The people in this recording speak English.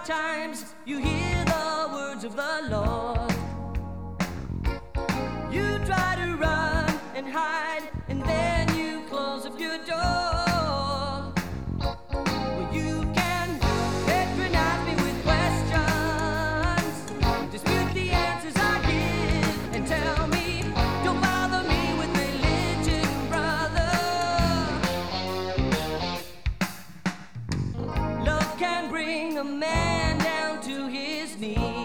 times you hear the words of the Lord. You try to run and hide, and then you close up your door. Well, you can patronize me with questions, dispute the answers I give, and tell me, don't bother me with religion, brother. Love can bring a man down to his knees.